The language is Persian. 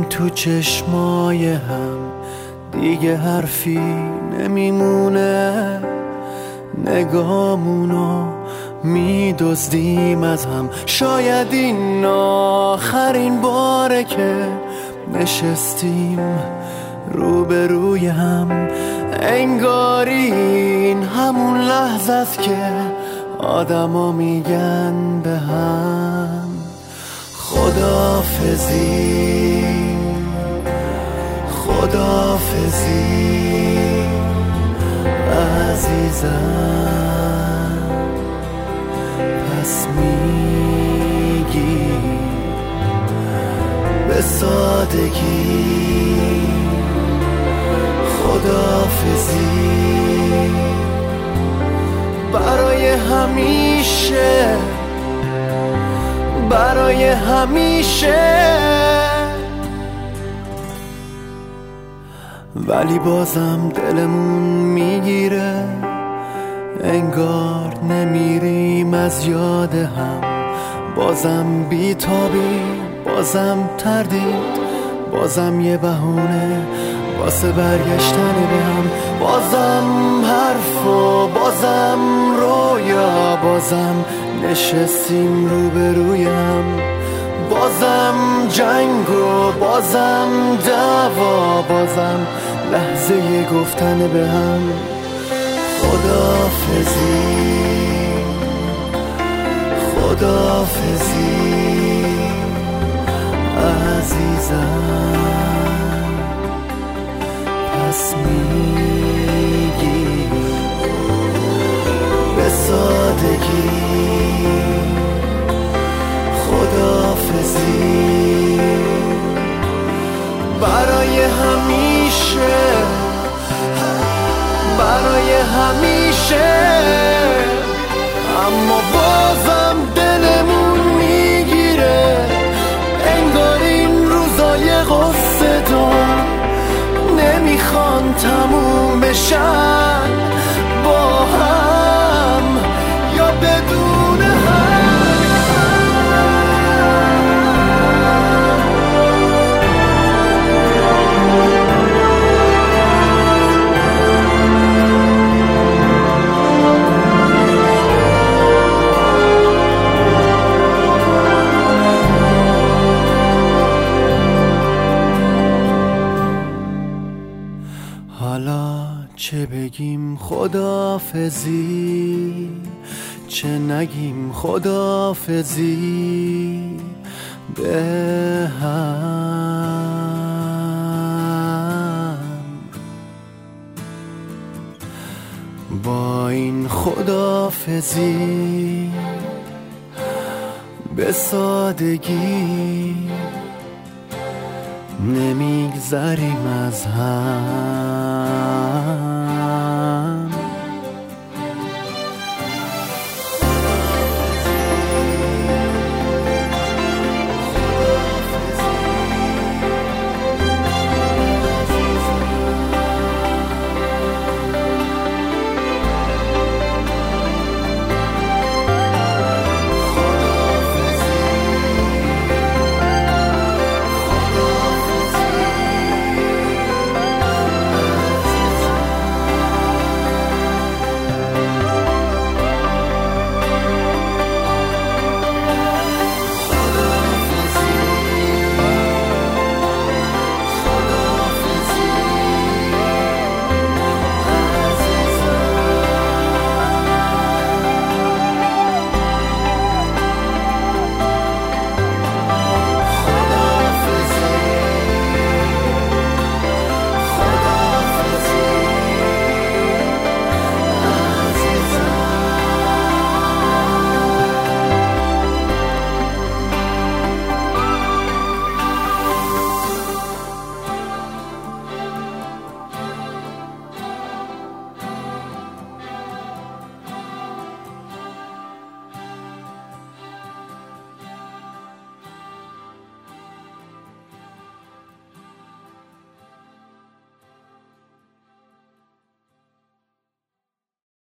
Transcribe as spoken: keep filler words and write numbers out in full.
تو چشمای هم دیگه حرفی نمیمونه، نگامونو میدزدیم از هم. شاید این آخرین باره که نشستیم روبروی هم، انگاری این همون لحظه است که آدما میگن به هم خداحافظی خداحافظی عزیزم. پس میگی به سادگی خداحافظی برای همیشه، برای همیشه. ولی بازم دلمون میگیره، انگار نمیریم از یاد هم. بازم بیتابی، بازم تردید، بازم یه بهونه واسه برگشتن به هم. بازم حرف و بازم رویا، بازم نشستیم روبرویم. بازم جنگ و بازم دعوا، بازم لحظه گفتن به هم خداحافظی خداحافظی عزیزم. پس میگی به سادگی خداحافظی برای همیشه، برای همیشه. اما بازم دلمون میگیره، انگار این روزای قصه دار نمیخوان تموم بشن، با هم یا بدون هم. حالا چه بگیم خداحافظی، چه نگیم خداحافظی به هم. با این خداحافظی به سادگی نمیگذریم از هم.